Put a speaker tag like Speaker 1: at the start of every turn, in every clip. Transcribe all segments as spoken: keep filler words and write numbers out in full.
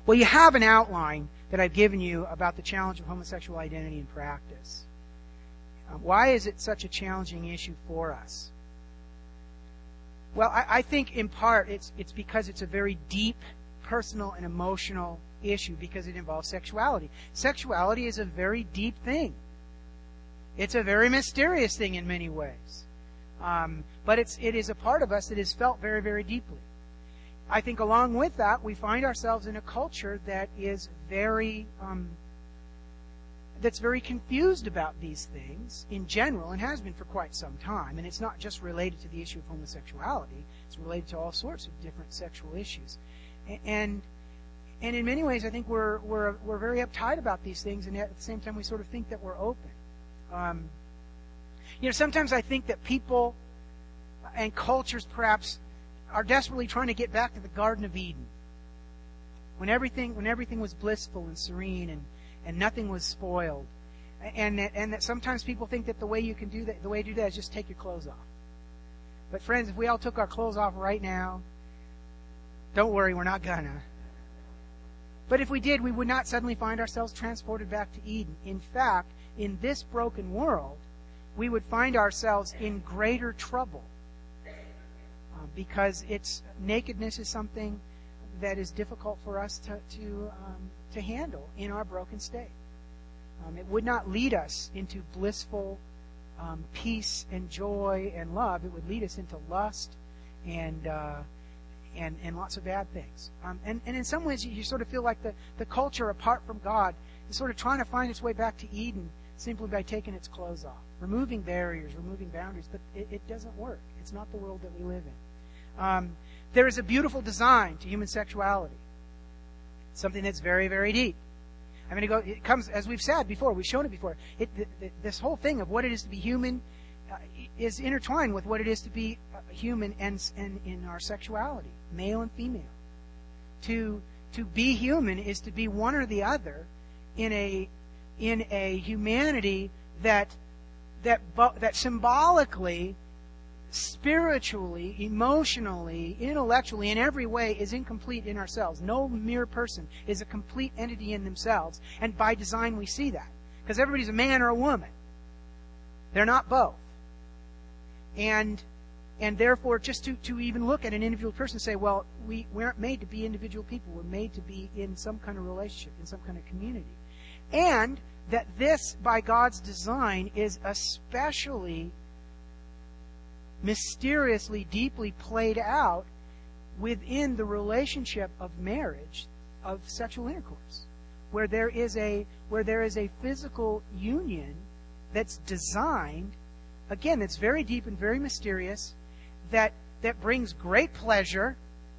Speaker 1: Well, you have an outline that I've given you about the challenge of homosexual identity in practice. Uh, why is it such a challenging issue for us? Well, I, I think in part it's it's because it's a very deep, personal, and emotional issue because it involves sexuality. Sexuality is a very deep thing. It's a very mysterious thing in many ways. Um, but it's it is a part of us that is felt very, very deeply. I think along with that, we find ourselves in a culture that is very um, that's very confused about these things in general, and has been for quite some time. And it's not just related to the issue of homosexuality; it's related to all sorts of different sexual issues. And and in many ways, I think we're we're we're very uptight about these things, and at the same time, we sort of think that we're open. Um, you know, sometimes I think that people and cultures perhaps are desperately trying to get back to the Garden of Eden, when everything when everything was blissful and serene and, and nothing was spoiled, and that, and that sometimes people think that the way you can do that, the way to do that is just take your clothes off. But friends, if we all took our clothes off right now, don't worry, we're not gonna. But if we did, we would not suddenly find ourselves transported back to Eden. In fact, in this broken world, we would find ourselves in greater trouble. Because its nakedness is something that is difficult for us to to, um, to handle in our broken state. Um, it would not lead us into blissful um, peace and joy and love. It would lead us into lust and uh, and and lots of bad things. Um, and and in some ways, you, you sort of feel like the the culture apart from God is sort of trying to find its way back to Eden simply by taking its clothes off, removing barriers, removing boundaries. But it, it doesn't work. It's not the world that we live in. Um, there is a beautiful design to human sexuality. Something that's very, very deep. I mean, it, go, it comes, as we've said before, we've shown it before. It, th- th- this whole thing of what it is to be human uh, is intertwined with what it is to be uh, human and, and in our sexuality, male and female. To to be human is to be one or the other in a in a humanity that that that symbolically, spiritually, emotionally, intellectually, in every way is incomplete in ourselves. No mere person is a complete entity in themselves. And by design we see that. Because everybody's a man or a woman. They're not both. And and therefore just to, to even look at an individual person and say, well, we, we aren't made to be individual people. We're made to be in some kind of relationship, in some kind of community. And that this, by God's design, is especially mysteriously, deeply played out within the relationship of marriage, of sexual intercourse, where there is a where there is a physical union that's designed, again, that's very deep and very mysterious, that that brings great pleasure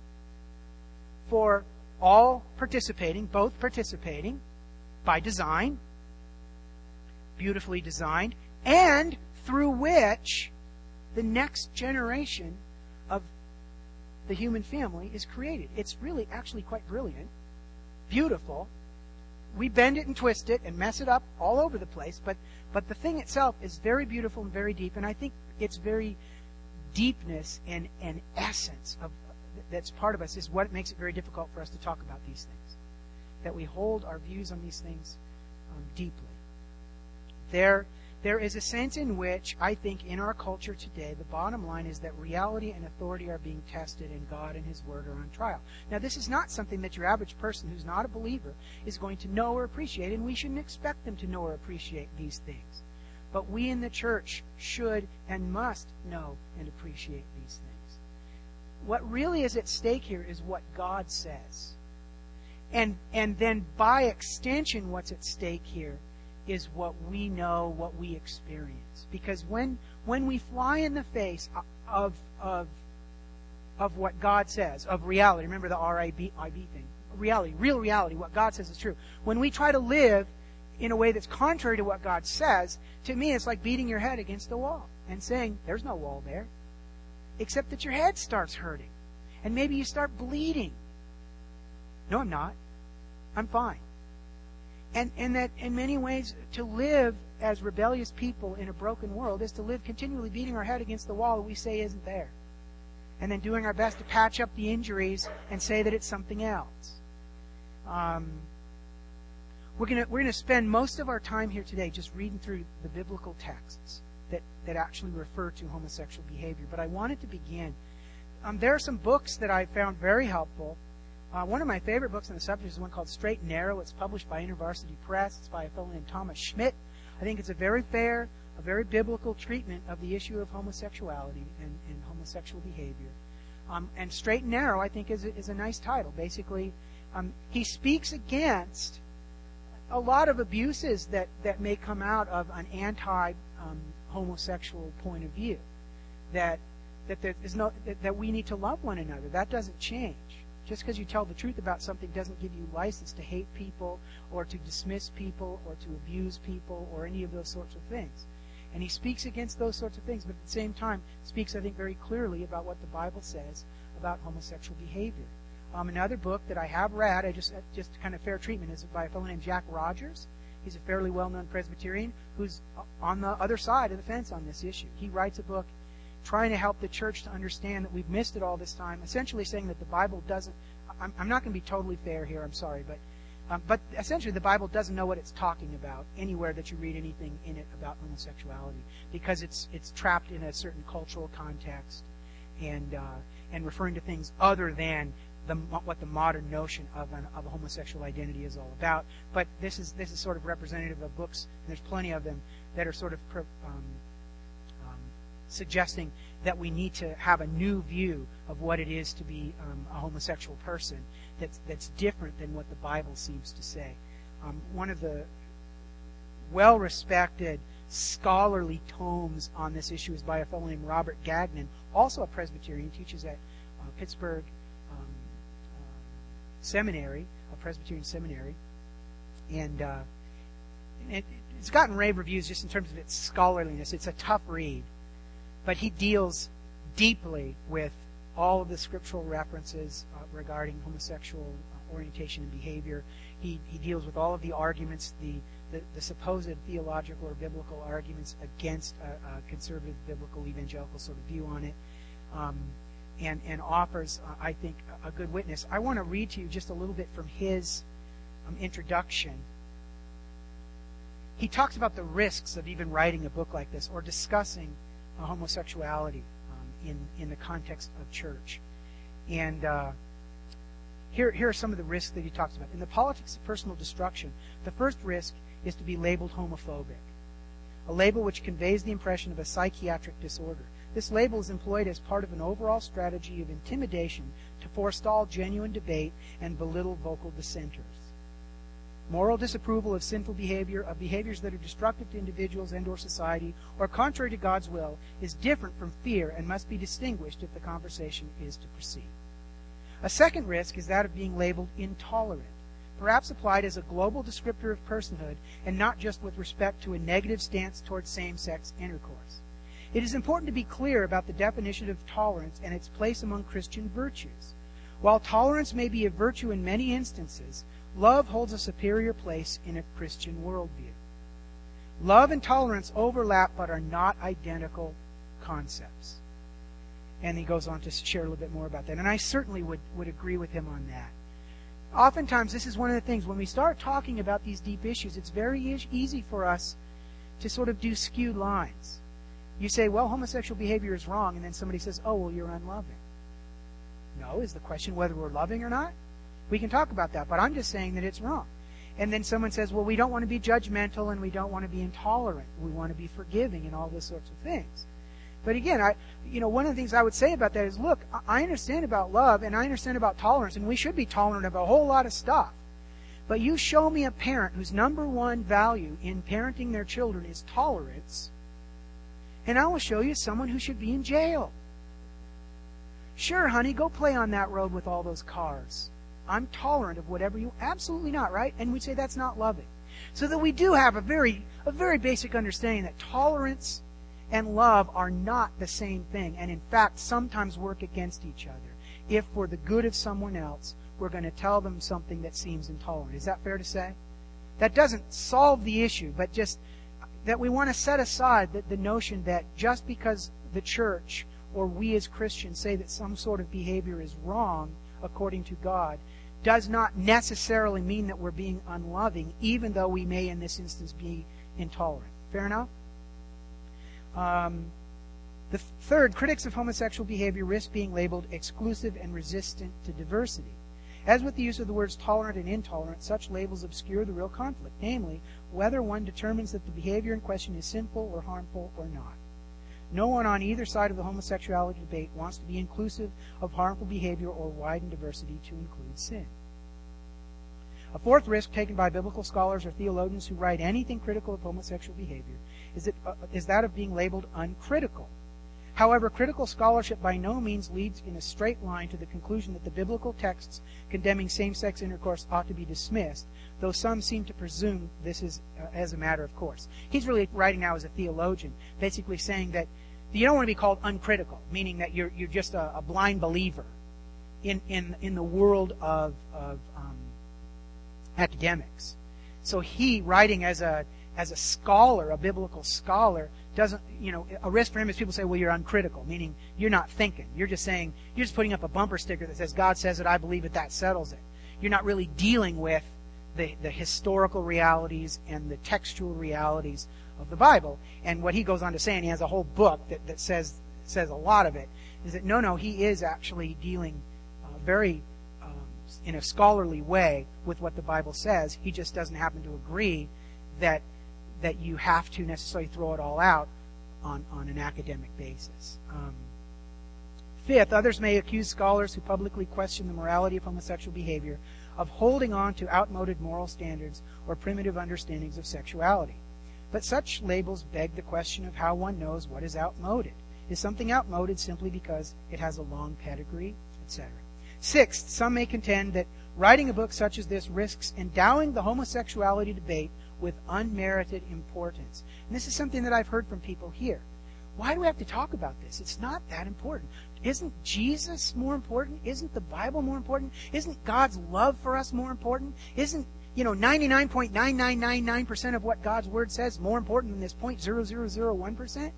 Speaker 1: for all participating, both participating, by design, beautifully designed, and through which the next generation of the human family is created. It's really actually quite brilliant, beautiful. We bend it and twist it and mess it up all over the place, but but the thing itself is very beautiful and very deep, and I think its very deepness and, and essence of that's part of us is what makes it very difficult for us to talk about these things. That we hold our views on these things um, deeply. There There is a sense in which, I think, in our culture today, the bottom line is that reality and authority are being tested and God and His Word are on trial. Now, this is not something that your average person who's not a believer is going to know or appreciate, and we shouldn't expect them to know or appreciate these things. But we in the church should and must know and appreciate these things. What really is at stake here is what God says. And, and then, by extension, what's at stake here is what we know, what we experience. Because when when we fly in the face of of of what God says, of reality, remember the R I B thing, reality, real reality, what God says is true. When we try to live in a way that's contrary to what God says, to me it's like beating your head against a wall and saying, there's no wall there. Except that your head starts hurting. And maybe you start bleeding. No, I'm not. I'm fine. And, and that in many ways, to live as rebellious people in a broken world is to live continually beating our head against the wall that we say isn't there. And then doing our best to patch up the injuries and say that it's something else. Um, we're going we're gonna spend most of our time here today just reading through the biblical texts that, that actually refer to homosexual behavior. But I wanted to begin. Um, there are some books that I found very helpful. Uh, one of my favorite books on the subject is one called Straight and Narrow. It's published by InterVarsity Press. It's by a fellow named Thomas Schmidt. I think it's a very fair, a very biblical treatment of the issue of homosexuality and, and homosexual behavior. Um, and Straight and Narrow, I think, is a, is a nice title. Basically, um, he speaks against a lot of abuses that, that may come out of an anti-homosexual um, point of view. That that there is no that, that we need to love one another. That doesn't change. Just because you tell the truth about something doesn't give you license to hate people or to dismiss people or to abuse people or any of those sorts of things. And he speaks against those sorts of things, but at the same time speaks, I think, very clearly about what the Bible says about homosexual behavior. Um, another book that I have read, I just just kind of fair treatment, is by a fellow named Jack Rogers. He's a fairly well-known Presbyterian who's on the other side of the fence on this issue. He writes a book trying to help the church to understand that we've missed it all this time, essentially saying that the Bible doesn't, I'm, I'm not going to be totally fair here, I'm sorry, but um, but essentially the Bible doesn't know what it's talking about anywhere that you read anything in it about homosexuality, because it's it's trapped in a certain cultural context and uh, and referring to things other than the, what the modern notion of an of a homosexual identity is all about. But this is this is sort of representative of books, and there's plenty of them that are sort of um, suggesting that we need to have a new view of what it is to be um, a homosexual person that's that's different than what the Bible seems to say. Um, one of the well-respected scholarly tomes on this issue is by a fellow named Robert Gagnon, also a Presbyterian, teaches at uh, Pittsburgh um, uh, Seminary, a Presbyterian seminary, and uh, it, it's gotten rave reviews just in terms of its scholarliness. It's a tough read. But he deals deeply with all of the scriptural references uh, regarding homosexual uh, orientation and behavior. He he deals with all of the arguments, the, the, the supposed theological or biblical arguments against a, a conservative biblical evangelical sort of view on it, um, and, and offers, uh, I think, a, a good witness. I want to read to you just a little bit from his um, introduction. He talks about the risks of even writing a book like this or discussing Uh, homosexuality um, in in the context of church, and uh, here here are some of the risks that he talks about. In the politics of personal destruction, the first risk is to be labeled homophobic, a label which conveys the impression of a psychiatric disorder. This label is employed as part of an overall strategy of intimidation to forestall genuine debate and belittle vocal dissenters. Moral disapproval of sinful behavior, of behaviors that are destructive to individuals and or society, or contrary to God's will, is different from fear and must be distinguished if the conversation is to proceed. A second risk is that of being labeled intolerant, perhaps applied as a global descriptor of personhood and not just with respect to a negative stance towards same-sex intercourse. It is important to be clear about the definition of tolerance and its place among Christian virtues. While tolerance may be a virtue in many instances, love holds a superior place in a Christian worldview. Love and tolerance overlap but are not identical concepts. And he goes on to share a little bit more about that. And I certainly would, would agree with him on that. Oftentimes, this is one of the things, when we start talking about these deep issues, it's very e- easy for us to sort of do skewed lines. You say, well, homosexual behavior is wrong, and then somebody says, oh, well, you're unloving. No, is the question whether we're loving or not? We can talk about that, but I'm just saying that it's wrong. And then someone says, well, we don't want to be judgmental and we don't want to be intolerant. We want to be forgiving and all those sorts of things. But again, I, you know, one of the things I would say about that is, look, I understand about love and I understand about tolerance, and we should be tolerant of a whole lot of stuff. But you show me a parent whose number one value in parenting their children is tolerance, and I will show you someone who should be in jail. Sure, honey, go play on that road with all those cars. I'm tolerant of whatever you... Absolutely not, right? And we'd say that's not loving. So that we do have a very, a very basic understanding that tolerance and love are not the same thing, and in fact sometimes work against each other. If for the good of someone else, we're going to tell them something that seems intolerant. Is that fair to say? That doesn't solve the issue, but just that we want to set aside the, the notion that just because the church or we as Christians say that some sort of behavior is wrong according to God, does not necessarily mean that we're being unloving, even though we may in this instance be intolerant. Fair enough? Um, the third, critics of homosexual behavior risk being labeled exclusive and resistant to diversity. As with the use of the words tolerant and intolerant, such labels obscure the real conflict, namely, whether one determines that the behavior in question is sinful or harmful or not. No one on either side of the homosexuality debate wants to be inclusive of harmful behavior or widen diversity to include sin. A fourth risk taken by biblical scholars or theologians who write anything critical of homosexual behavior is, it, uh, is that of being labeled uncritical. However, critical scholarship by no means leads in a straight line to the conclusion that the biblical texts condemning same-sex intercourse ought to be dismissed, though some seem to presume this is uh, as a matter of course. He's really writing now as a theologian, basically saying that you don't want to be called uncritical, meaning that you're you're just a, a blind believer in, in, in the world of, of um, academics. So he, writing as a as a scholar, a biblical scholar, doesn't, you know, a risk for him is people say, well, you're uncritical, meaning you're not thinking. You're just saying, you're just putting up a bumper sticker that says, God says it, I believe it, that settles it. You're not really dealing with the, the historical realities and the textual realities of the Bible. And what he goes on to say, and he has a whole book that, that says says a lot of it, is that no, no, he is actually dealing uh, very um, in a scholarly way with what the Bible says. He just doesn't happen to agree that that you have to necessarily throw it all out on, on an academic basis. Um, fifth, others may accuse scholars who publicly question the morality of homosexual behavior of holding on to outmoded moral standards or primitive understandings of sexuality. But such labels beg the question of how one knows what is outmoded. Is something outmoded simply because it has a long pedigree, et cetera? Sixth, some may contend that writing a book such as this risks endowing the homosexuality debate with unmerited importance. And this is something that I've heard from people here. Why do we have to talk about this? It's not that important. Isn't Jesus more important? Isn't the Bible more important? Isn't God's love for us more important? Isn't, you know, ninety-nine point nine nine nine nine percent of what God's Word says more important than this zero point zero zero zero one percent?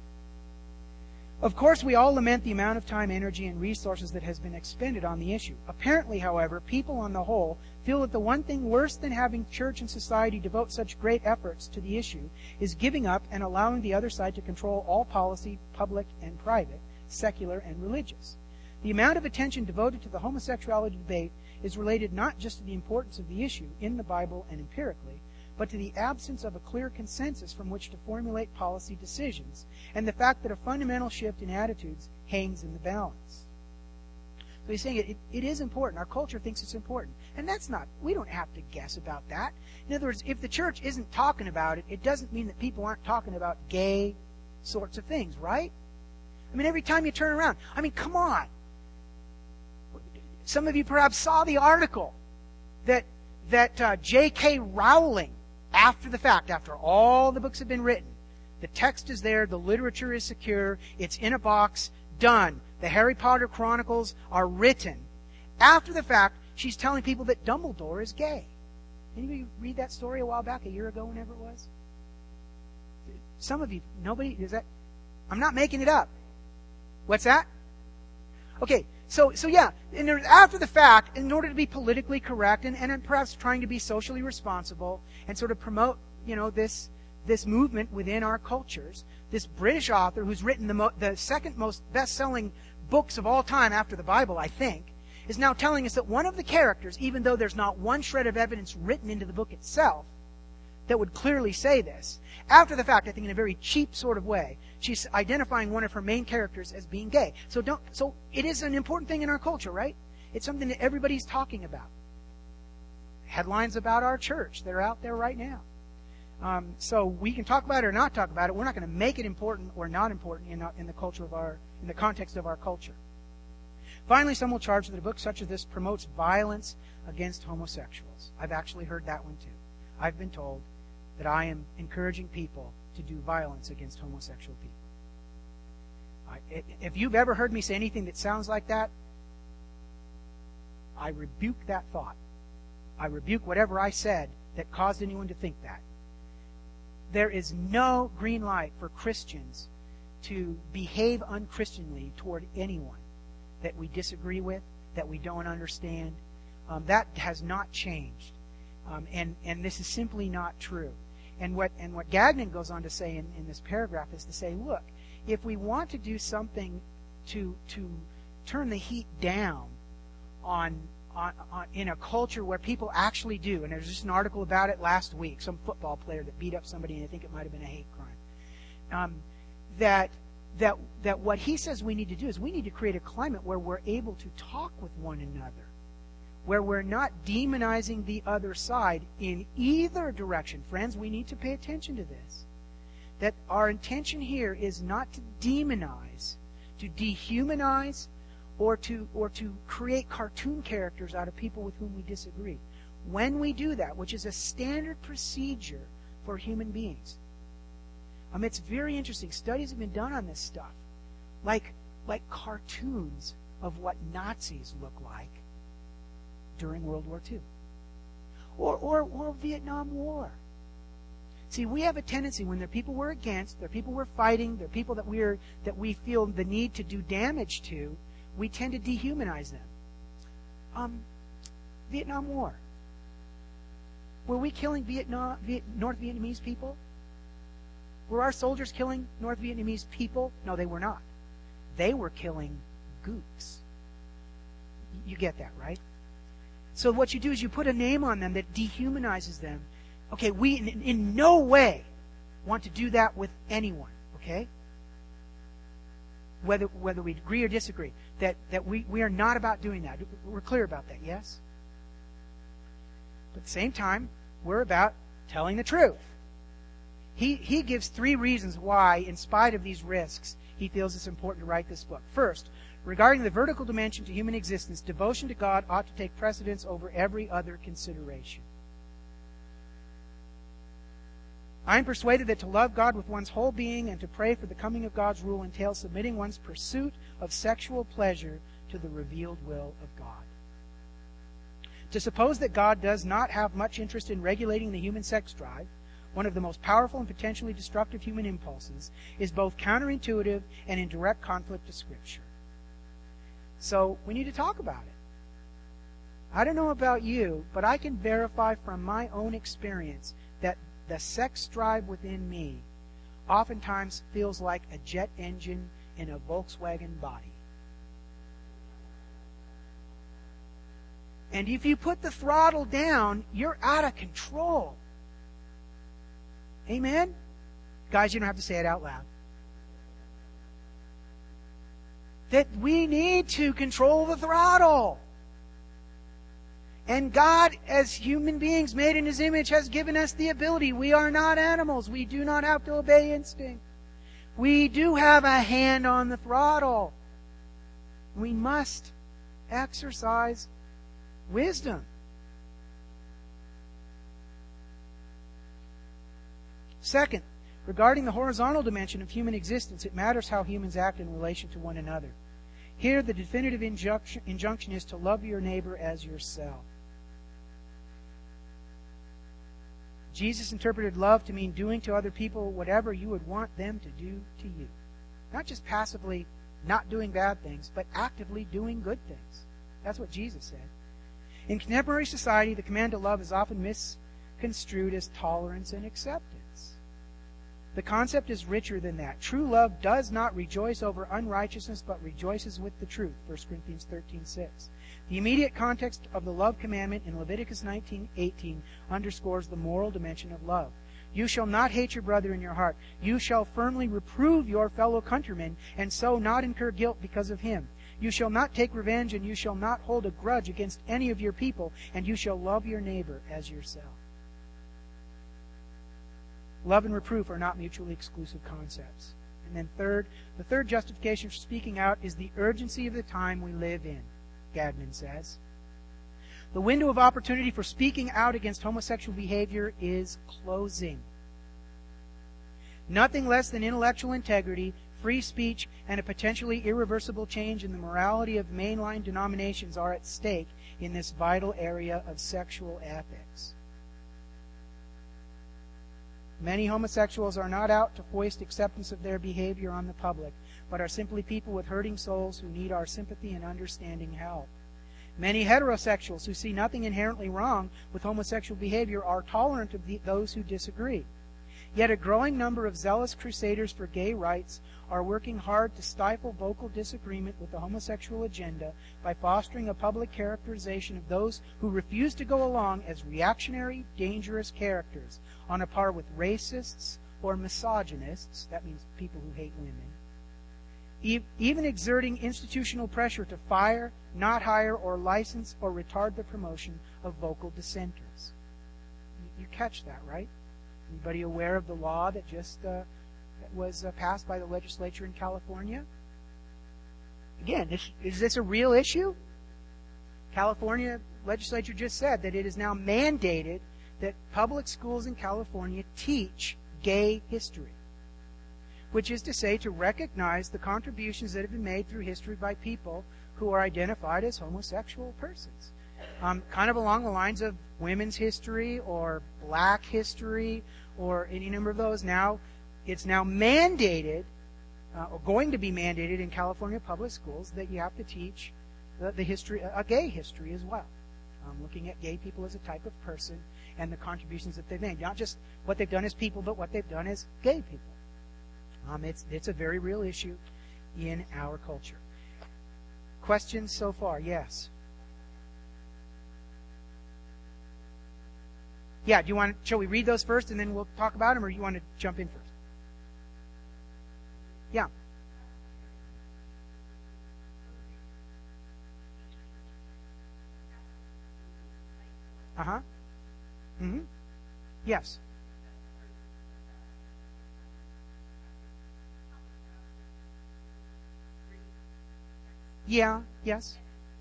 Speaker 1: Of course, we all lament the amount of time, energy, and resources that has been expended on the issue. Apparently, however, people on the whole feel that the one thing worse than having church and society devote such great efforts to the issue is giving up and allowing the other side to control all policy, public and private, secular and religious. The amount of attention devoted to the homosexuality debate is related not just to the importance of the issue in the Bible and empirically, but to the absence of a clear consensus from which to formulate policy decisions, and the fact that a fundamental shift in attitudes hangs in the balance. So he's saying it, it, it is important. Our culture thinks it's important. And that's not, we don't have to guess about that. In other words, if the church isn't talking about it, it doesn't mean that people aren't talking about gay sorts of things, right? I mean, every time you turn around, I mean, come on. Some of you perhaps saw the article that, that uh, J K Rowling, after the fact, after all the books have been written, the text is there, the literature is secure, it's in a box, done. The Harry Potter Chronicles are written. After the fact, she's telling people that Dumbledore is gay. Anybody read that story a while back, a year ago, whenever it was? Some of you, nobody, is that? I'm not making it up. What's that? Okay, so so yeah, and there, after the fact, in order to be politically correct and, and perhaps trying to be socially responsible and sort of promote, you know, this this movement within our cultures, this British author who's written the mo- the second most best-selling books of all time after the Bible, I think, is now telling us that one of the characters, even though there's not one shred of evidence written into the book itself that would clearly say this, after the fact, I think in a very cheap sort of way, she's identifying one of her main characters as being gay. So don't. So it is an important thing in our culture, right? It's something that everybody's talking about. Headlines about our church that are out there right now. Um, so we can talk about it or not talk about it. We're not going to make it important or not important in, our, in the culture of our, in the context of our culture. Finally, some will charge that a book such as this promotes violence against homosexuals. I've actually heard that one too. I've been told that I am encouraging people to do violence against homosexual people. I, if you've ever heard me say anything that sounds like that, I rebuke that thought. I rebuke whatever I said that caused anyone to think that. There is no green light for Christians to behave unchristianly toward anyone that we disagree with, that we don't understand. Um, that has not changed. Um, and, and this is simply not true. And what, and what Gagnon goes on to say in, in this paragraph is to say, look, if we want to do something to, to turn the heat down on, on, on in a culture where people actually do, and there's just an article about it last week, some football player that beat up somebody, and I think it might have been a hate crime, um, that, that, that what he says we need to do is we need to create a climate where we're able to talk with one another, where we're not demonizing the other side in either direction. Friends, we need to pay attention to this. That our intention here is not to demonize, to dehumanize, or to or to create cartoon characters out of people with whom we disagree. When we do that, which is a standard procedure for human beings, um, it's very interesting. Studies have been done on this stuff, like like cartoons of what Nazis look like during World War Two, or or or Vietnam War. See, we have a tendency when there are people we're against, there are people we're fighting, there are people that we're that we feel the need to do damage to, we tend to dehumanize them. Um, Vietnam War. Were we killing Vietnam, Viet, North Vietnamese people? Were our soldiers killing North Vietnamese people? No, they were not. They were killing gooks. You get that, right? So what you do is you put a name on them that dehumanizes them. Okay, we in, in no way want to do that with anyone, okay? Whether whether we agree or disagree. That, that we, we are not about doing that. We're clear about that, yes? But at the same time, we're about telling the truth. He, he gives three reasons why, in spite of these risks, he feels it's important to write this book. First, regarding the vertical dimension to human existence, devotion to God ought to take precedence over every other consideration. I am persuaded that to love God with one's whole being and to pray for the coming of God's rule entails submitting one's pursuit of sexual pleasure to the revealed will of God. To suppose that God does not have much interest in regulating the human sex drive, one of the most powerful and potentially destructive human impulses, is both counterintuitive and in direct conflict to Scripture. So we need to talk about it. I don't know about you, but I can verify from my own experience that the sex drive within me oftentimes feels like a jet engine in a Volkswagen body. And if you put the throttle down, you're out of control. Amen? Guys, you don't have to say it out loud. That we need to control the throttle. And God, as human beings made in His image, has given us the ability. We are not animals. We do not have to obey instinct. We do have a hand on the throttle. We must exercise wisdom. Second, regarding the horizontal dimension of human existence, it matters how humans act in relation to one another. Here, the definitive injunction, injunction is to love your neighbor as yourself. Jesus interpreted love to mean doing to other people whatever you would want them to do to you. Not just passively not doing bad things, but actively doing good things. That's what Jesus said. In contemporary society, the command to love is often misconstrued as tolerance and acceptance. The concept is richer than that. True love does not rejoice over unrighteousness, but rejoices with the truth. First Corinthians thirteen six. The immediate context of the love commandment in Leviticus nineteen eighteen underscores the moral dimension of love. You shall not hate your brother in your heart. You shall firmly reprove your fellow countryman, and so not incur guilt because of him. You shall not take revenge, and you shall not hold a grudge against any of your people, and you shall love your neighbor as yourself. Love and reproof are not mutually exclusive concepts. And then third, the third justification for speaking out is the urgency of the time we live in, Gagnon says. The window of opportunity for speaking out against homosexual behavior is closing. Nothing less than intellectual integrity, free speech, and a potentially irreversible change in the morality of mainline denominations are at stake in this vital area of sexual ethics. Many homosexuals are not out to foist acceptance of their behavior on the public, but are simply people with hurting souls who need our sympathy and understanding help. Many heterosexuals who see nothing inherently wrong with homosexual behavior are tolerant of the, those who disagree. Yet a growing number of zealous crusaders for gay rights are working hard to stifle vocal disagreement with the homosexual agenda by fostering a public characterization of those who refuse to go along as reactionary, dangerous characters, on a par with racists or misogynists, that means people who hate women, e- even exerting institutional pressure to fire, not hire, or license or retard the promotion of vocal dissenters. You, you catch that, right? Anybody aware of the law that just uh, that was uh, passed by the legislature in California? Again, is, is this a real issue? California legislature just said that it is now mandated that public schools in California teach gay history, which is to say to recognize the contributions that have been made through history by people who are identified as homosexual persons. Um, kind of along the lines of women's history or black history or any number of those. Now, it's now mandated, uh, or going to be mandated in California public schools, that you have to teach the, the history, a gay history as well. Um, looking at gay people as a type of person and the contributions that they've made. Not just what they've done as people, but what they've done as gay people. Um, it's, it's a very real issue in our culture. Questions so far? Yes. Yeah, do you want? Shall we read those first and then we'll talk about them, or you want to jump in first? Yeah. Uh huh. Mm-hmm. Yes. Yeah. Yes.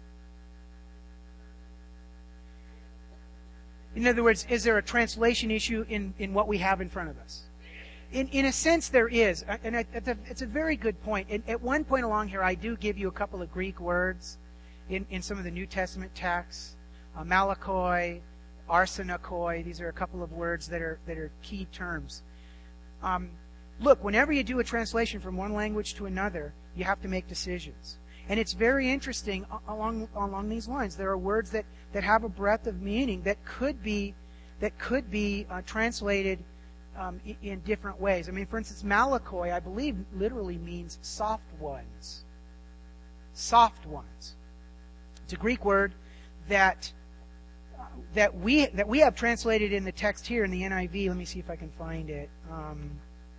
Speaker 1: In other words, is there a translation issue in, in what we have in front of us? In in a sense, there is, and it's a, it's a very good point. And at one point along here, I do give you a couple of Greek words in, in some of the New Testament texts. Uh, malakoi, arsenakoi. These are a couple of words that are that are key terms. Um, look, whenever you do a translation from one language to another, you have to make decisions. And it's very interesting along along these lines. There are words that, that have a breadth of meaning that could be that could be uh, translated um, in, in different ways. I mean, for instance, malakoi, I believe, literally means soft ones. Soft ones. It's a Greek word that uh, that we that we have translated in the text here in the N I V. Let me see if I can find it. Um,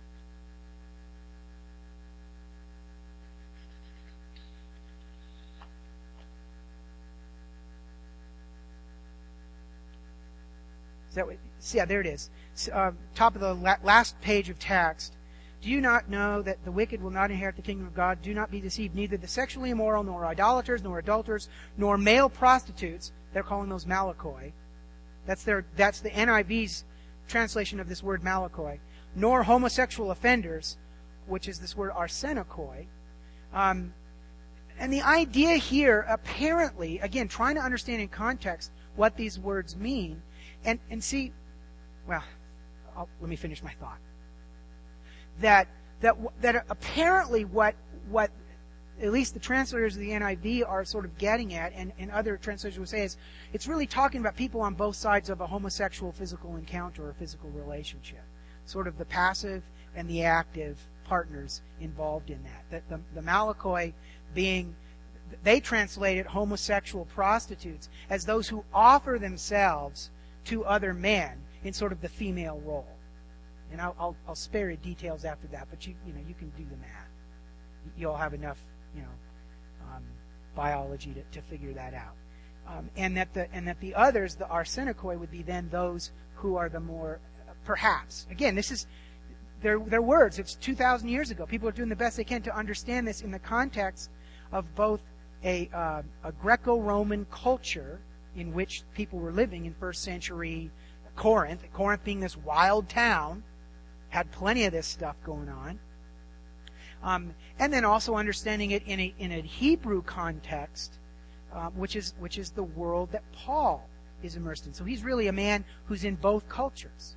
Speaker 1: Is that what, yeah, there it is. Uh, top of the la- last page of text. Do you not know that the wicked will not inherit the kingdom of God? Do not be deceived. Neither the sexually immoral, nor idolaters, nor adulterers, nor male prostitutes. They're calling those malakoi. That's their. That's the N I V's translation of this word malakoi. Nor homosexual offenders, which is this word arsenakoi. Um, and the idea here, apparently, again, trying to understand in context what these words mean. And and see, well, I'll, let me finish my thought. That that that apparently what what at least the translators of the N I V are sort of getting at, and, and other translators would say, is it's really talking about people on both sides of a homosexual physical encounter or physical relationship, sort of the passive and the active partners involved in that. That the, the malakoi being, they translated homosexual prostitutes as those who offer themselves to other men in sort of the female role. And I'll, I'll, I'll spare you details after that, but you you know you can do the math. You'll have enough you know um, biology to, to figure that out. Um, and that the and that the others, the arsenakoi, would be then those who are the more uh, perhaps. Again, this is their their words. It's two thousand years ago. People are doing the best they can to understand this in the context of both a uh, a Greco-Roman culture in which people were living in first century Corinth. Corinth being this wild town, had plenty of this stuff going on. Um, and then also understanding it in a in a Hebrew context, uh, which is which is the world that Paul is immersed in. So he's really a man who's in both cultures.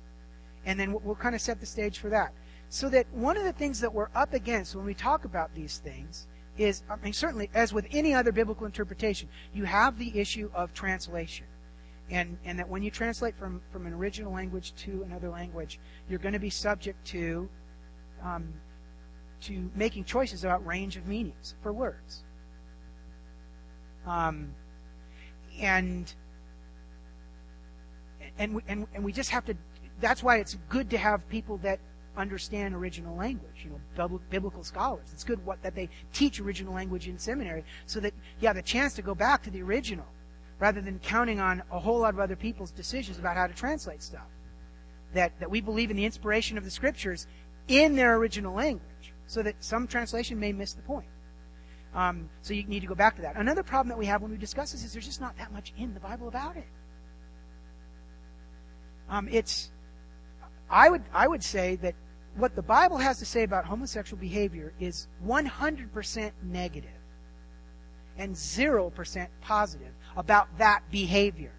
Speaker 1: And then we'll, we'll kind of set the stage for that. So that one of the things that we're up against when we talk about these things is, I mean, certainly, as with any other biblical interpretation, you have the issue of translation. And, and that when you translate from, from an original language to another language, you're going to be subject to um, to making choices about range of meanings for words. Um, and and we, and and we just have to. That's why it's good to have people that understand original language. You know, biblical scholars. It's good what that they teach original language in seminary, so that you have the chance to go back to the original, rather than counting on a whole lot of other people's decisions about how to translate stuff. That that we believe in the inspiration of the Scriptures in their original language, so that some translation may miss the point. Um, so you need to go back to that. Another problem that we have when we discuss this is there's just not that much in the Bible about it. Um, it's, I would I would say that what the Bible has to say about homosexual behavior is one hundred percent negative and zero percent positive about that behavior.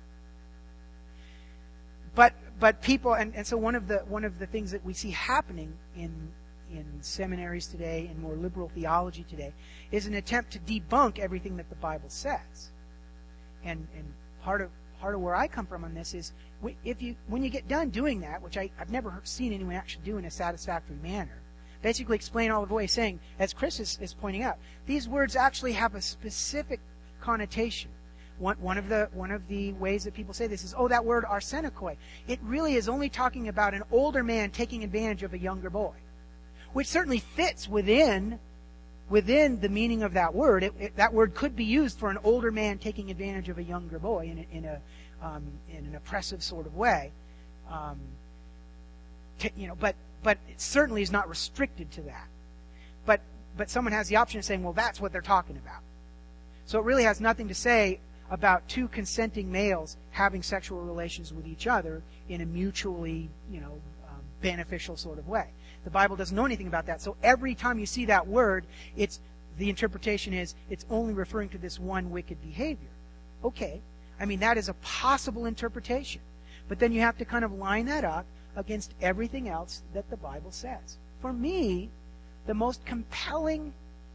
Speaker 1: But but people and, and so one of the one of the things that we see happening in in seminaries today, in more liberal theology today, is an attempt to debunk everything that the Bible says. And and part of part of where I come from on this is if you when you get done doing that, which I, I've never seen anyone actually do in a satisfactory manner, basically explain all the way, saying, as Chris is, is pointing out, these words actually have a specific connotation. One, one of the one of the ways that people say this is, oh, that word arsenikoi. It really is only talking about an older man taking advantage of a younger boy, which certainly fits within within the meaning of that word. It, it, that word could be used for an older man taking advantage of a younger boy in a, in a um, in an oppressive sort of way. Um, t- you know, but but it certainly is not restricted to that. But but someone has the option of saying, well, that's what they're talking about. So it really has nothing to say about two consenting males having sexual relations with each other in a mutually, you know, um, beneficial sort of way. The Bible doesn't know anything about that. So every time you see that word, it's the interpretation is it's only referring to this one wicked behavior. Okay. I mean, that is a possible interpretation. But then you have to kind of line that up against everything else that the Bible says. For me, the most compelling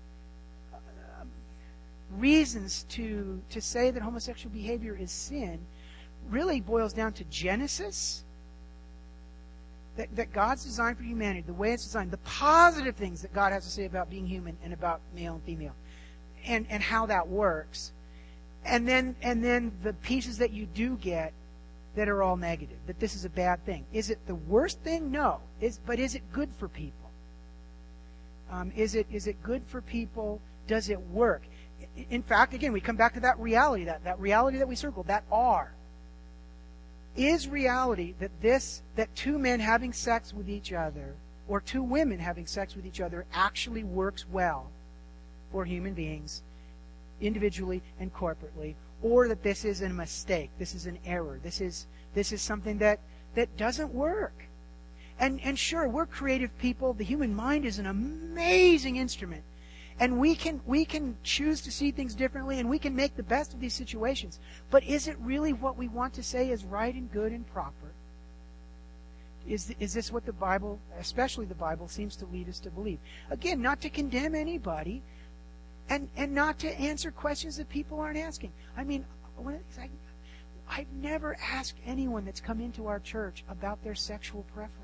Speaker 1: reasons to to say that homosexual behavior is sin really boils down to Genesis, that, that God's design for humanity, the way it's designed, the positive things that God has to say about being human and about male and female, and, and how that works. And then and then the pieces that you do get that are all negative, that this is a bad thing. Is it the worst thing? No. Is, but is it good for people? Um, is it is it good for people? Does it work? In fact, again, we come back to that reality, that, that reality that we circled, that R. Is reality that this, that two men having sex with each other, or two women having sex with each other, actually works well for human beings, individually and corporately, or that this is a mistake, this is an error, this is this is something that, that doesn't work. And and sure, we're creative people. The human mind is an amazing instrument. And we can we can choose to see things differently, and we can make the best of these situations. But is it really what we want to say is right and good and proper? Is is this what the Bible, especially the Bible, seems to lead us to believe? Again, not to condemn anybody, and and not to answer questions that people aren't asking. I mean, one of the things I, I've never asked anyone that's come into our church about their sexual preference.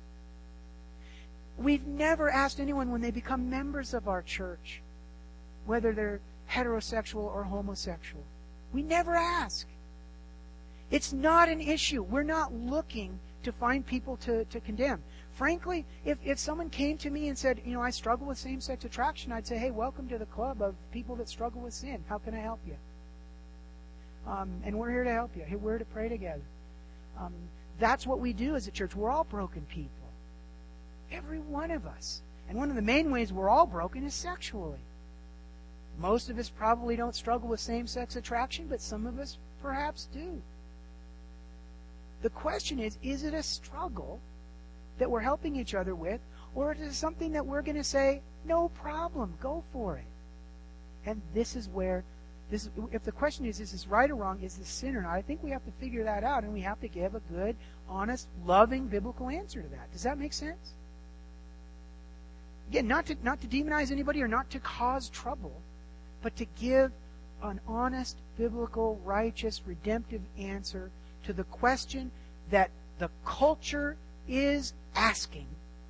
Speaker 1: We've never asked anyone when they become members of our church whether they're heterosexual or homosexual. We never ask. It's not an issue. We're not looking to find people to, to condemn. Frankly, if, if someone came to me and said, you know, I struggle with same-sex attraction, I'd say, hey, welcome to the club of people that struggle with sin. How can I help you? Um, and we're here to help you. We're here to pray together. Um, that's what we do as a church. We're all broken people. Every one of us. And one of the main ways we're all broken is sexually. Most of us probably don't struggle with same-sex attraction, but some of us perhaps do. The question is, is it a struggle that we're helping each other with, or is it something that we're going to say, no problem, go for it? And this is where, this. if the question is, is this right or wrong, is this sin or not, I think we have to figure that out, and we have to give a good, honest, loving, biblical answer to that. Does that make sense? Again, not to, not to demonize anybody or not to cause trouble, but to give an honest, biblical, righteous, redemptive answer to the question that the culture is asking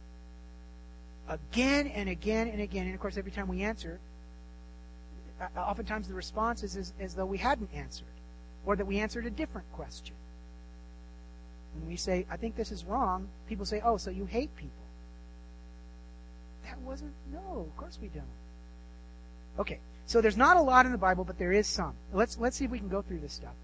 Speaker 1: again and again and again. And of course, every time we answer, oftentimes the response is as, as though we hadn't answered, or that we answered a different question. When we say, I think this is wrong, people say, oh, so you hate people. That wasn't, no, of course we don't. Okay, so there's not a lot in the Bible, but there is some. Let's, let's see if we can go through this stuff.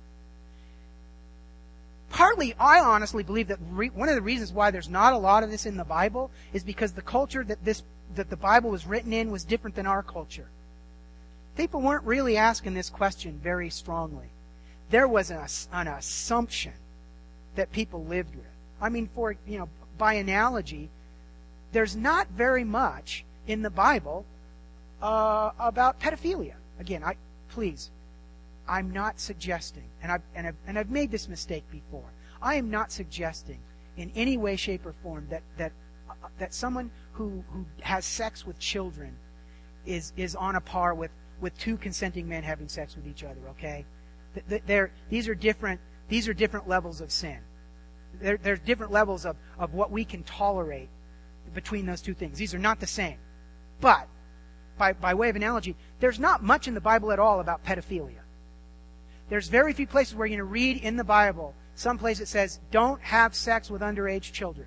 Speaker 1: Partly, I honestly believe that re- one of the reasons why there's not a lot of this in the Bible is because the culture that this that the Bible was written in was different than our culture. People weren't really asking this question very strongly. There was an, an assumption that people lived with. I mean, for you know, by analogy, there's not very much in the Bible uh, about pedophilia. Again, I please. I'm not suggesting, and I've, and, I've, and I've made this mistake before, I am not suggesting in any way, shape, or form that that uh, that someone who, who has sex with children is is on a par with, with two consenting men having sex with each other, okay? They're, these are different these are different levels of sin. There, there's different levels of, of what we can tolerate between those two things. These are not the same. But, by, by way of analogy, there's not much in the Bible at all about pedophilia. There's very few places where you're going to read in the Bible some place that says, don't have sex with underage children.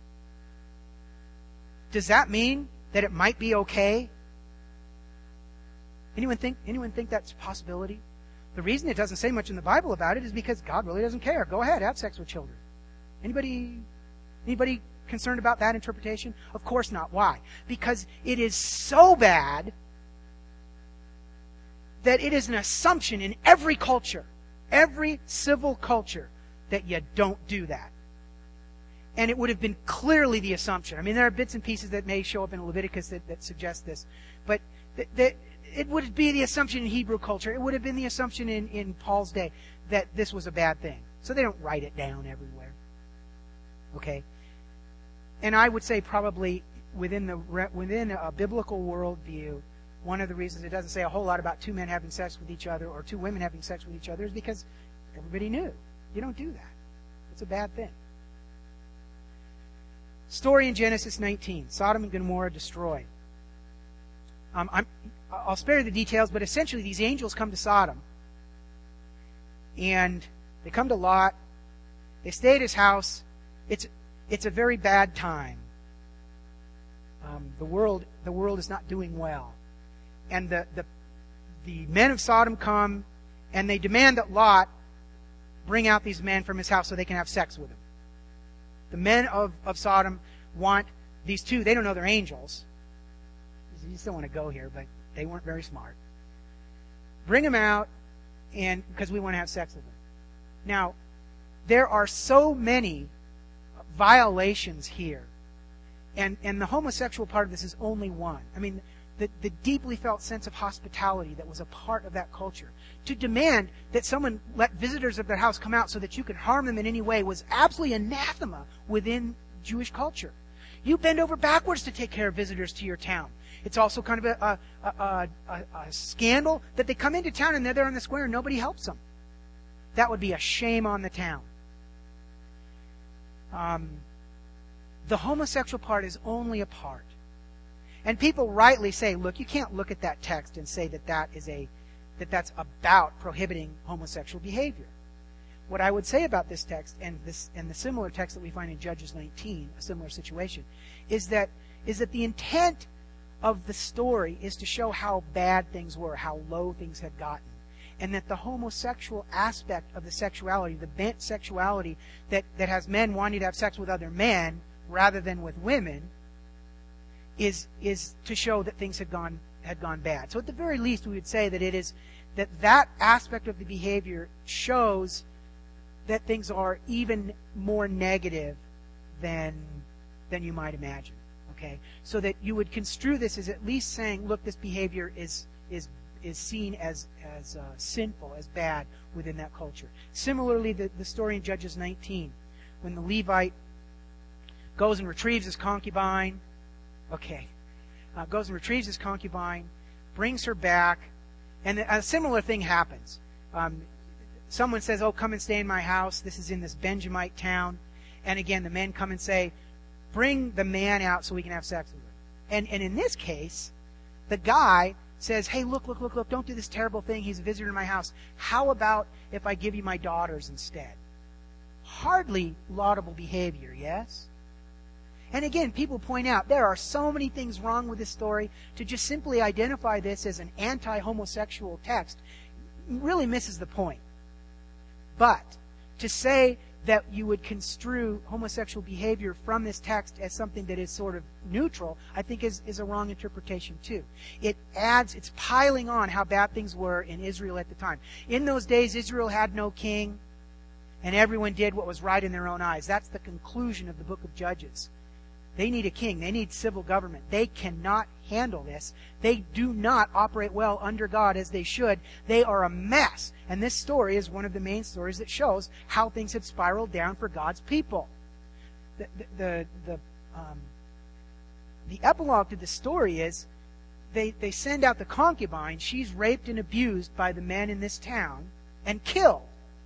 Speaker 1: Does that mean that it might be okay? Anyone think, anyone think that's a possibility? The reason it doesn't say much in the Bible about it is because God really doesn't care. Go ahead, have sex with children. Anybody, anybody concerned about that interpretation? Of course not. Why? Because it is so bad that it is an assumption in every culture, every civil culture, that you don't do that. And it would have been clearly the assumption. I mean, there are bits and pieces that may show up in Leviticus that, that suggest this. But th- that it would be the assumption in Hebrew culture. It would have been the assumption in, in Paul's day that this was a bad thing. So they don't write it down everywhere. Okay? And I would say probably within the within a biblical worldview, one of the reasons it doesn't say a whole lot about two men having sex with each other or two women having sex with each other is because everybody knew. You don't do that. It's a bad thing. Story in Genesis nineteen. Sodom and Gomorrah destroyed. Um, I'm, I'll spare you the details, but essentially these angels come to Sodom. And they come to Lot. They stay at his house. It's, it's a very bad time. Um, the world, the world is not doing well. And the, the the men of Sodom come, and they demand that Lot bring out these men from his house so they can have sex with him. The men of, of Sodom want these two. They don't know they're angels. You still want to go here, but they weren't very smart. Bring them out, and because we want to have sex with them. Now, there are so many violations here, and and the homosexual part of this is only one. I mean, The, the deeply felt sense of hospitality that was a part of that culture. To demand that someone let visitors of their house come out so that you could harm them in any way was absolutely anathema within Jewish culture. You bend over backwards to take care of visitors to your town. It's also kind of a, a, a, a, a scandal that they come into town and they're there in the square and nobody helps them. That would be a shame on the town. Um, the homosexual part is only a part. And people rightly say, look, you can't look at that text and say that that is a that that's about prohibiting homosexual behavior. What I would say about this text and this and the similar text that we find in Judges nineteen, a similar situation, is that is that the intent of the story is to show how bad things were, how low things had gotten, and that the homosexual aspect of the sexuality, the bent sexuality that, that has men wanting to have sex with other men rather than with women, is is to show that things had gone had gone bad. So at the very least, we would say that it is that that aspect of the behavior shows that things are even more negative than than you might imagine. Okay, so that you would construe this as at least saying, look, this behavior is is is seen as as uh, sinful, as bad within that culture. Similarly, the, the story in Judges nineteen, when the Levite goes and retrieves his concubine. Okay, uh, goes and retrieves his concubine, brings her back, and a similar thing happens. Um, someone says, oh, come and stay in my house. This is in this Benjamite town. And again, the men come and say, bring the man out so we can have sex with him. And, and in this case, the guy says, hey, look, look, look, look, don't do this terrible thing. He's a visitor in my house. How about if I give you my daughters instead? Hardly laudable behavior, yes? And again, people point out there are so many things wrong with this story. To just simply identify this as an anti-homosexual text really misses the point. But to say that you would construe homosexual behavior from this text as something that is sort of neutral, I think is, is a wrong interpretation too. It adds, it's piling on how bad things were in Israel at the time. In those days, Israel had no king, and everyone did what was right in their own eyes. That's the conclusion of the book of Judges. They need a king. They need civil government. They cannot handle this. They do not operate well under God as they should. They are a mess. And this story is one of the main stories that shows how things have spiraled down for God's people. The, the, the, the, um, the epilogue to the story is they, they send out the concubine. She's raped and abused by the men in this town and killed.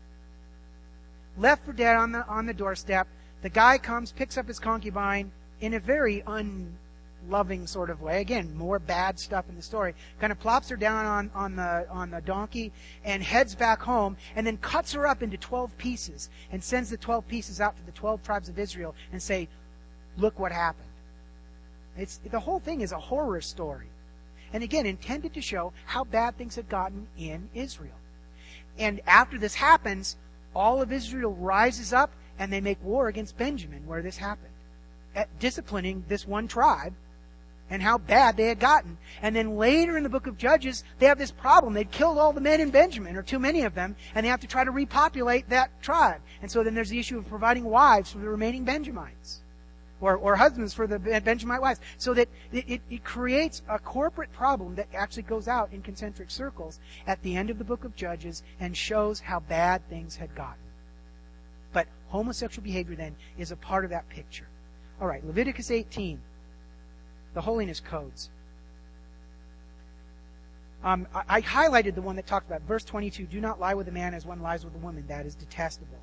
Speaker 1: Left for dead on the, on the doorstep. The guy comes, picks up his concubine, in a very unloving sort of way. Again, more bad stuff in the story. Kind of plops her down on, on the on the donkey and heads back home, and then cuts her up into twelve pieces and sends the twelve pieces out to the twelve tribes of Israel and say, look what happened. It's the whole thing is a horror story. And again, intended to show how bad things had gotten in Israel. And after this happens, all of Israel rises up and they make war against Benjamin where this happened, at disciplining this one tribe and how bad they had gotten. And then later in the book of Judges, they have this problem. They'd killed all the men in Benjamin, or too many of them, and they have to try to repopulate that tribe. And so then there's the issue of providing wives for the remaining Benjamites, or, or husbands for the Benjamite wives. So that it, it, it creates a corporate problem that actually goes out in concentric circles at the end of the book of Judges and shows how bad things had gotten. But homosexual behavior then is a part of that picture. All right, Leviticus eighteen, the holiness codes. Um, I, I highlighted the one that talked about verse twenty-two, do not lie with a man as one lies with a woman. That is detestable.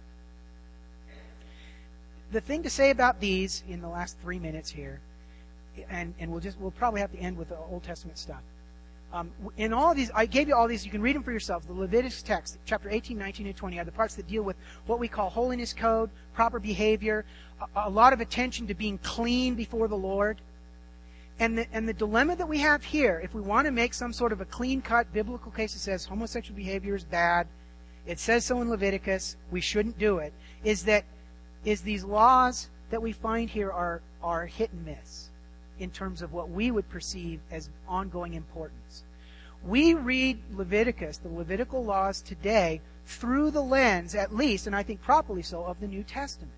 Speaker 1: The thing to say about these in the last three minutes here, and, and we'll just we'll probably have to end with the Old Testament stuff. Um, in all of these, I gave you all these. You can read them for yourselves. The Leviticus text, chapter eighteen, nineteen, and twenty, are the parts that deal with what we call holiness code, proper behavior, a, a lot of attention to being clean before the Lord. And the, and the dilemma that we have here, if we want to make some sort of a clean-cut biblical case that says homosexual behavior is bad, it says so in Leviticus, we shouldn't do it, is that is these laws that we find here are, are hit and miss in terms of what we would perceive as ongoing importance. We read Leviticus, the Levitical laws today, through the lens, at least, and I think properly so, of the New Testament.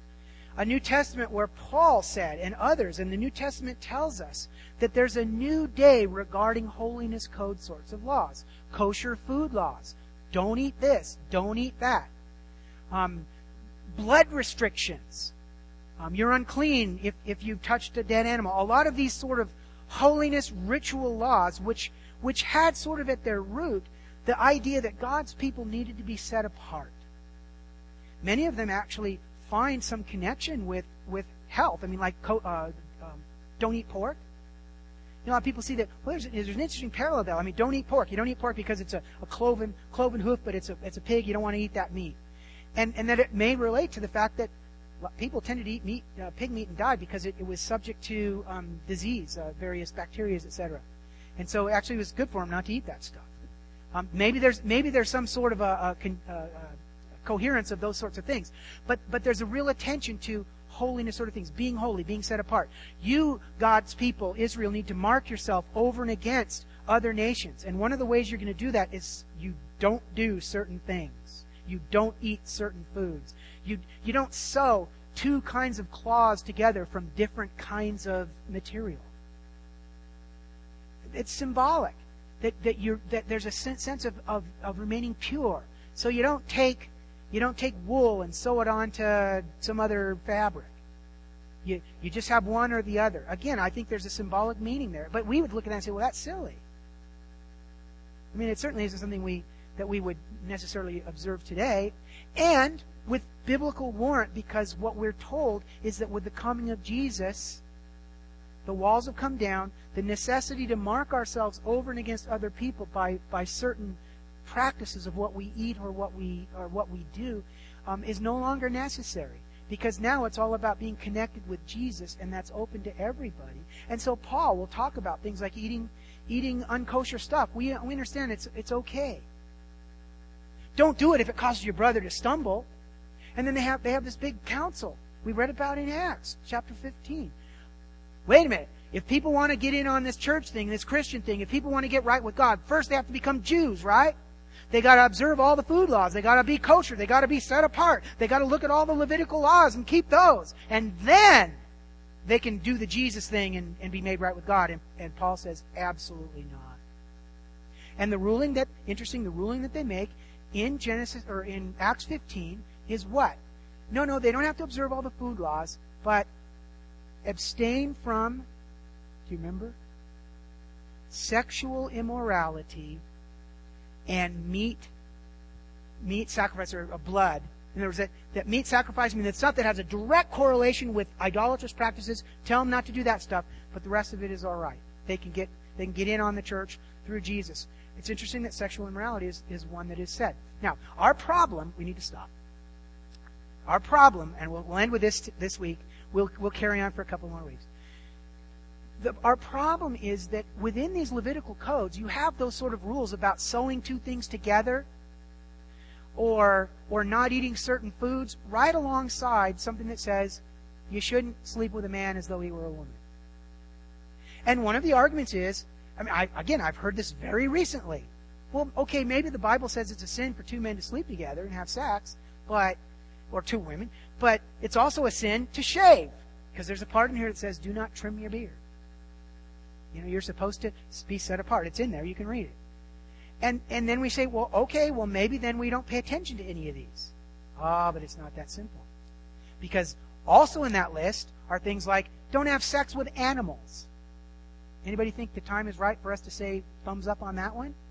Speaker 1: A New Testament where Paul said, and others, and the New Testament tells us that there's a new day regarding holiness code sorts of laws. Kosher food laws. Don't eat this. Don't eat that. Um, blood restrictions. Um, you're unclean if, if you've touched a dead animal. A lot of these sort of holiness ritual laws, which, which had sort of at their root the idea that God's people needed to be set apart. Many of them actually find some connection with, with health. I mean, like, uh, um, don't eat pork. You know, a lot of people see that, well, there's, there's an interesting parallel there. I mean, don't eat pork. You don't eat pork because it's a, a cloven, cloven hoof, but it's a, it's a pig. You don't want to eat that meat. And, and that it may relate to the fact that people tended to eat meat, uh, pig meat and die because it, it was subject to um, disease, uh, various bacteria, et cetera. And so actually it was good for them not to eat that stuff. Um, maybe there's maybe there's some sort of a, a, a, a coherence of those sorts of things. But but there's a real attention to holiness sort of things, being holy, being set apart. You, God's people, Israel, need to mark yourself over and against other nations. And one of the ways you're going to do that is you don't do certain things. You don't eat certain foods. You you don't sew two kinds of cloths together from different kinds of material. It's symbolic that that you that there's a sense of, of, of remaining pure. So you don't take you don't take wool and sew it onto some other fabric. You, you just have one or the other. Again, I think there's a symbolic meaning there. But we would look at that and say, well, that's silly. I mean, it certainly isn't something we that we would necessarily observe today. And with biblical warrant, because what we're told is that with the coming of Jesus, the walls have come down. The necessity to mark ourselves over and against other people by, by certain practices of what we eat or what we or what we do um, is no longer necessary. Because now it's all about being connected with Jesus, and that's open to everybody. And so Paul will talk about things like eating eating unkosher stuff. We we understand it's it's okay. Don't do it if it causes your brother to stumble. And then they have they have this big council. We read about in Acts chapter fifteen. Wait a minute. If people want to get in on this church thing, this Christian thing, if people want to get right with God, first they have to become Jews, right? They got to observe all the food laws. They got to be kosher. They got to be set apart. They got to look at all the Levitical laws and keep those. And then they can do the Jesus thing and, and be made right with God. And, and Paul says, absolutely not. And the ruling that, interesting, the ruling that they make in Genesis or in Acts fifteen is what? No, no, they don't have to observe all the food laws, but abstain from, do you remember? Sexual immorality and meat, meat sacrifice or, or blood. In other words, that, that meat sacrifice, I mean, the stuff that has a direct correlation with idolatrous practices, tell them not to do that stuff, but the rest of it is all right. They can get they can get in on the church through Jesus. It's interesting that sexual immorality is, is one that is said. Now, our problem, we need to stop. Our problem, and we'll, we'll end with this t- this week, we'll, we'll carry on for a couple more weeks. The, our problem is that within these Levitical codes, you have those sort of rules about sewing two things together or or not eating certain foods right alongside something that says you shouldn't sleep with a man as though he were a woman. And one of the arguments is, I mean, I, again, I've heard this very recently. Well, okay, maybe the Bible says it's a sin for two men to sleep together and have sex, but or two women, but it's also a sin to shave, because there's a part in here that says, do not trim your beard. You know, you're supposed to be set apart. It's in there. You can read it. And and then we say, well, okay, well, maybe then we don't pay attention to any of these. Ah, but it's not that simple. Because also in that list are things like, don't have sex with animals. Anybody think the time is right for us to say thumbs up on that one?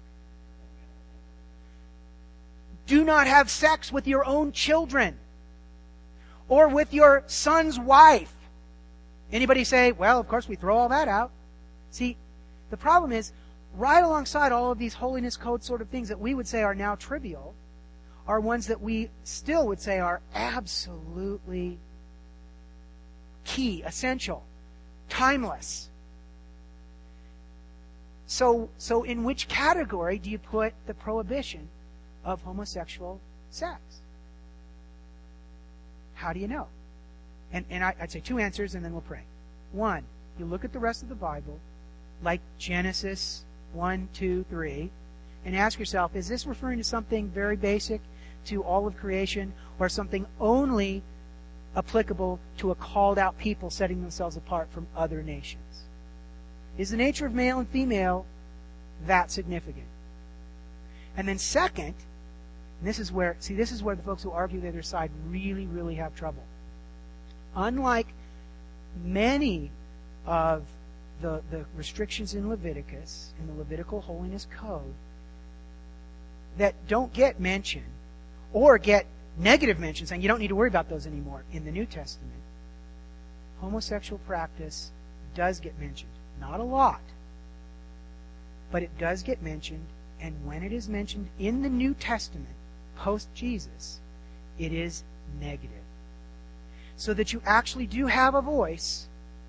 Speaker 1: Do not have sex with your own children or with your son's wife. Anybody say, well, of course we throw all that out. See, the problem is, right alongside all of these holiness code sort of things that we would say are now trivial, are ones that we still would say are absolutely key, essential, timeless. So, so in which category do you put the prohibition of homosexual sex? How do you know? And, and I, I'd say two answers and then we'll pray. One, you look at the rest of the Bible, like Genesis one, two, three, and ask yourself, is this referring to something very basic to all of creation or something only applicable to a called out people setting themselves apart from other nations? Is the nature of male and female that significant? And then second, and this is where, see, this is where the folks who argue the other side really, really have trouble. Unlike many of the, the restrictions in Leviticus, in the Levitical Holiness Code, that don't get mentioned or get negative mention, saying you don't need to worry about those anymore in the New Testament, homosexual practice does get mentioned. Not a lot, but it does get mentioned, and when it is mentioned in the New Testament, post-Jesus, it is negative. So that you actually do have a voice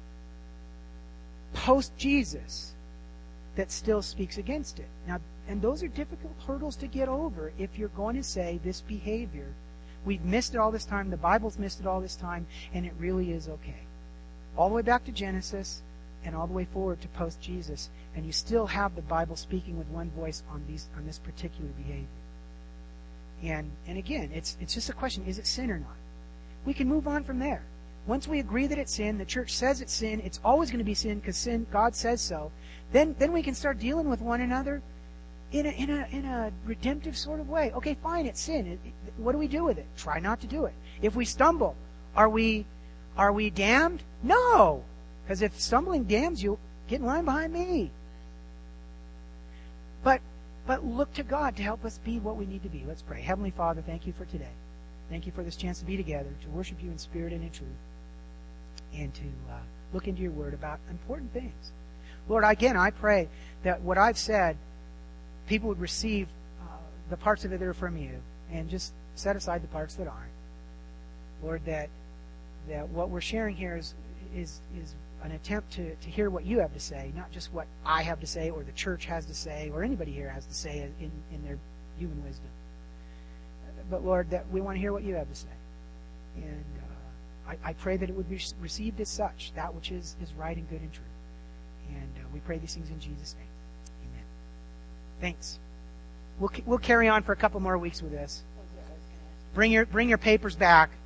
Speaker 1: post-Jesus that still speaks against it. Now, and those are difficult hurdles to get over if you're going to say this behavior, we've missed it all this time, the Bible's missed it all this time, and it really is okay. All the way back to Genesis and all the way forward to post-Jesus, and you still have the Bible speaking with one voice on these on this particular behavior. And and again, it's it's just a question, is it sin or not? We can move on from there. Once we agree that it's sin, the church says it's sin, it's always going to be sin because sin, God says so, then then we can start dealing with one another in a, in a, in a redemptive sort of way. Okay, fine, it's sin. It, it, what do we do with it? Try not to do it. If we stumble, are we Are we damned? No. Because if stumbling damns you, get in line behind me. But but look to God to help us be what we need to be. Let's pray. Heavenly Father, thank you for today. Thank you for this chance to be together, to worship you in spirit and in truth, and to uh, look into your word about important things. Lord, again, I pray that what I've said, people would receive uh, the parts of it that are from you, and just set aside the parts that aren't. Lord, that that what we're sharing here is is is an attempt to, to hear what you have to say, not just what I have to say or the church has to say or anybody here has to say in, in their human wisdom. But Lord, that we want to hear what you have to say. And uh, I, I pray that it would be received as such, that which is, is right and good and true. And uh, we pray these things in Jesus' name. Amen. Thanks. We'll, we'll carry on for a couple more weeks with this. Bring your, bring your papers back.